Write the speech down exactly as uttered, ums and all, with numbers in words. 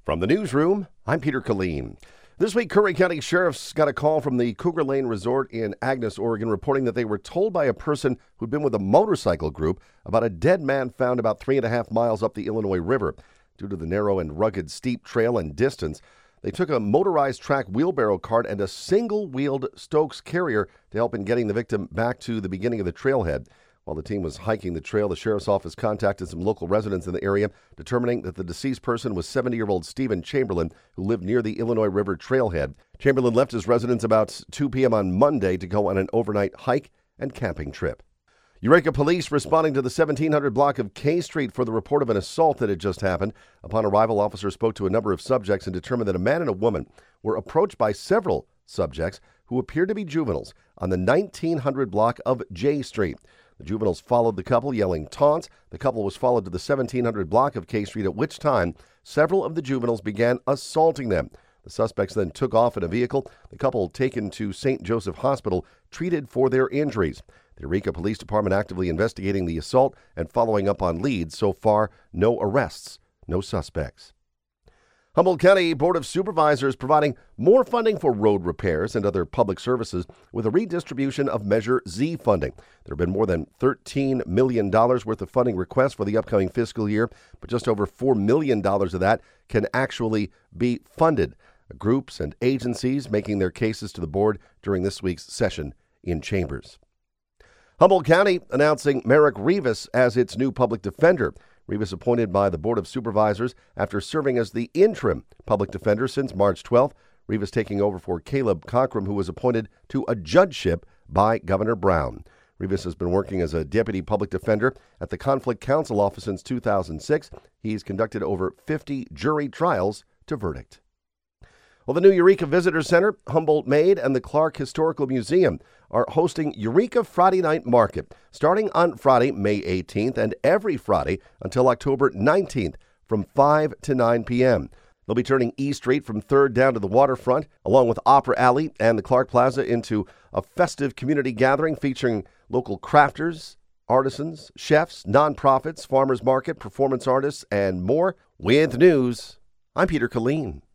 From the newsroom, I'm Peter Killeen. This week, Curry County Sheriff's got a call from the Cougar Lane Resort in Agnes, Oregon, reporting that they were told by a person who'd been with a motorcycle group about a dead man found about three and a half miles up the Illinois River. Due to the narrow and rugged steep trail and distance, they took a motorized track wheelbarrow cart and a single-wheeled Stokes carrier to help in getting the victim back to the beginning of the trailhead. While the team was hiking the trail, the sheriff's office contacted some local residents in the area, determining that the deceased person was seventy-year-old Stephen Chamberlain, who lived near the Illinois River trailhead. Chamberlain left his residence about two p.m. on Monday to go on an overnight hike and camping trip. Eureka police responding to the seventeen hundred block of K Street for the report of an assault that had just happened. Upon arrival, officers spoke to a number of subjects and determined that a man and a woman were approached by several subjects who appeared to be juveniles on the nineteen hundred block of J Street. The juveniles followed the couple, yelling taunts. The couple was followed to the seventeen hundred block of K Street, at which time several of the juveniles began assaulting them. The suspects then took off in a vehicle. The couple taken to Saint Joseph Hospital, treated for their injuries. The Eureka Police Department actively investigating the assault and following up on leads. So far, no arrests, no suspects. Humboldt County Board of Supervisors providing more funding for road repairs and other public services with a redistribution of Measure Z funding. There have been more than thirteen million dollars worth of funding requests for the upcoming fiscal year, but just over four million dollars of that can actually be funded. Groups and agencies making their cases to the board during this week's session in Chambers. Humboldt County announcing Merrick Rivas as its new public defender. Rivas appointed by the Board of Supervisors after serving as the interim public defender since March twelfth. Rivas taking over for Caleb Cockrum, who was appointed to a judgeship by Governor Brown. Rivas has been working as a deputy public defender at the Conflict Counsel Office since two thousand six. He's conducted over fifty jury trials to verdict. Well, the new Eureka Visitor Center, Humboldt Made, and the Clark Historical Museum are hosting Eureka Friday Night Market starting on Friday, May eighteenth, and every Friday until October nineteenth from five to nine p.m. They'll be turning E Street from third down to the waterfront, along with Opera Alley and the Clark Plaza, into a festive community gathering featuring local crafters, artisans, chefs, nonprofits, farmers market, performance artists, and more. With news, I'm Peter Killeen.